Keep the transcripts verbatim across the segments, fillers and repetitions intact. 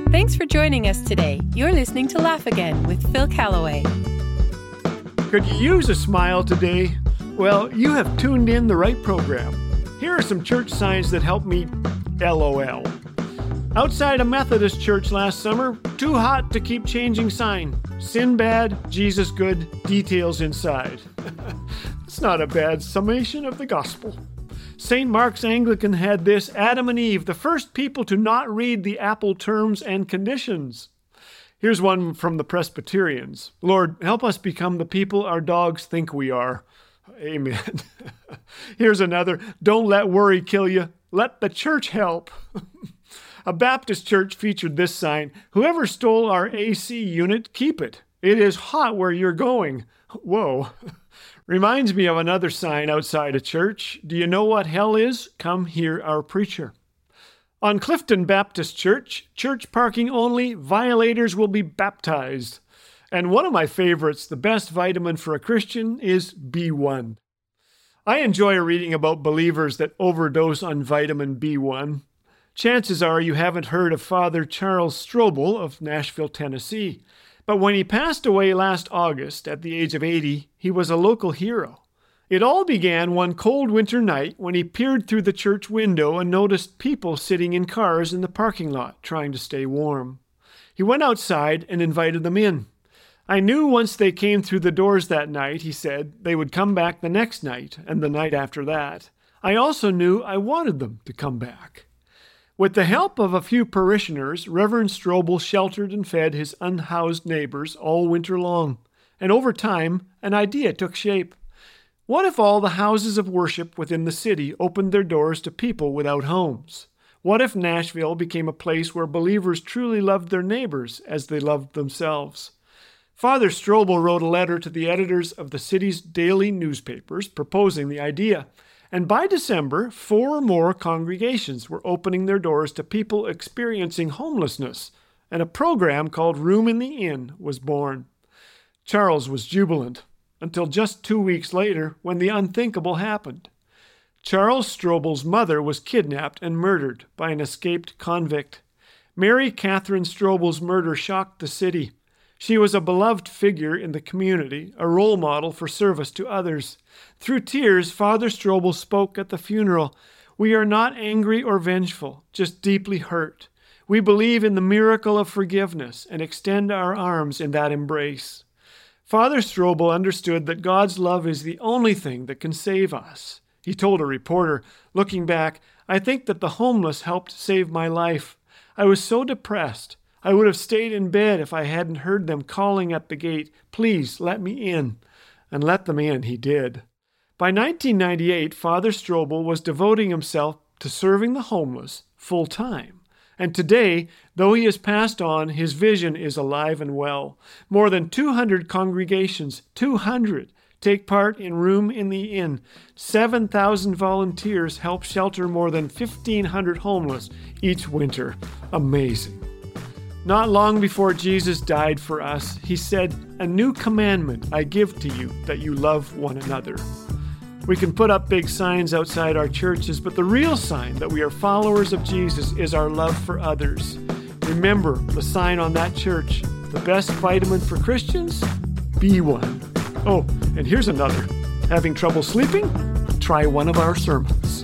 Thanks for joining us today. You're listening to Laugh Again with Phil Callaway. Could you use a smile today? Well, you have tuned in the right program. Here are some church signs that help me LOL. Outside a Methodist church last summer, too hot to keep changing sign. Sin bad, Jesus good, details inside. It's not a bad summation of the gospel. Saint Mark's Anglican had this: Adam and Eve, the first people to not read the apple terms and conditions. Here's one from the Presbyterians. Lord, help us become the people our dogs think we are. Amen. Here's another. Don't let worry kill you. Let the church help. A Baptist church featured this sign: whoever stole our A C unit, keep it. It is hot where you're going. Whoa. Reminds me of another sign outside a church. Do you know what hell is? Come hear our preacher. On Clifton Baptist Church, church parking only, violators will be baptized. And one of my favorites, the best vitamin for a Christian, is B one. I enjoy reading about believers that overdose on vitamin B one. Chances are you haven't heard of Father Charles Strobel of Nashville, Tennessee. But when he passed away last August at the age of eighty, he was a local hero. It all began one cold winter night when he peered through the church window and noticed people sitting in cars in the parking lot trying to stay warm. He went outside and invited them in. I knew once they came through the doors that night, he said, they would come back the next night and the night after that. I also knew I wanted them to come back. With the help of a few parishioners, Reverend Strobel sheltered and fed his unhoused neighbors all winter long. And over time, an idea took shape. What if all the houses of worship within the city opened their doors to people without homes? What if Nashville became a place where believers truly loved their neighbors as they loved themselves? Father Strobel wrote a letter to the editors of the city's daily newspapers proposing the idea. And by December, four more congregations were opening their doors to people experiencing homelessness, and a program called Room in the Inn was born. Charles was jubilant, until just two weeks later when the unthinkable happened. Charles Strobel's mother was kidnapped and murdered by an escaped convict. Mary Catherine Strobel's murder shocked the city. She was a beloved figure in the community, a role model for service to others. Through tears, Father Strobel spoke at the funeral. We are not angry or vengeful, just deeply hurt. We believe in the miracle of forgiveness and extend our arms in that embrace. Father Strobel understood that God's love is the only thing that can save us. He told a reporter, looking back, I think that the homeless helped save my life. I was so depressed. I would have stayed in bed if I hadn't heard them calling at the gate, please let me in. And let them in he did. By nineteen ninety-eight, Father Strobel was devoting himself to serving the homeless full time. And today, though he has passed on, his vision is alive and well. More than two hundred congregations, two hundred, take part in Room in the Inn. seven thousand volunteers help shelter more than fifteen hundred homeless each winter. Amazing. Not long before Jesus died for us, he said, a new commandment I give to you, that you love one another. We can put up big signs outside our churches, but the real sign that we are followers of Jesus is our love for others. Remember the sign on that church, the best vitamin for Christians? B one. Oh, and here's another. Having trouble sleeping? Try one of our sermons.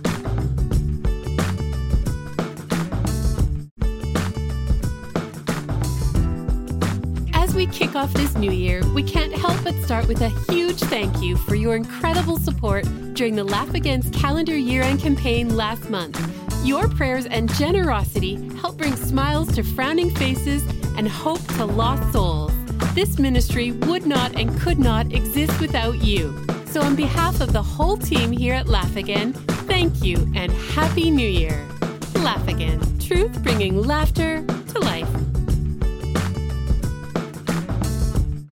As we kick off this new year, we can't help but start with a huge thank you for your incredible support during the Laugh Against calendar year-end campaign last month. Your prayers and generosity help bring smiles to frowning faces and hope to lost souls. This ministry would not and could not exist without you. So on behalf of the whole team here at Laugh Again, thank you and Happy New Year. Laugh Again, truth bringing laughter to life.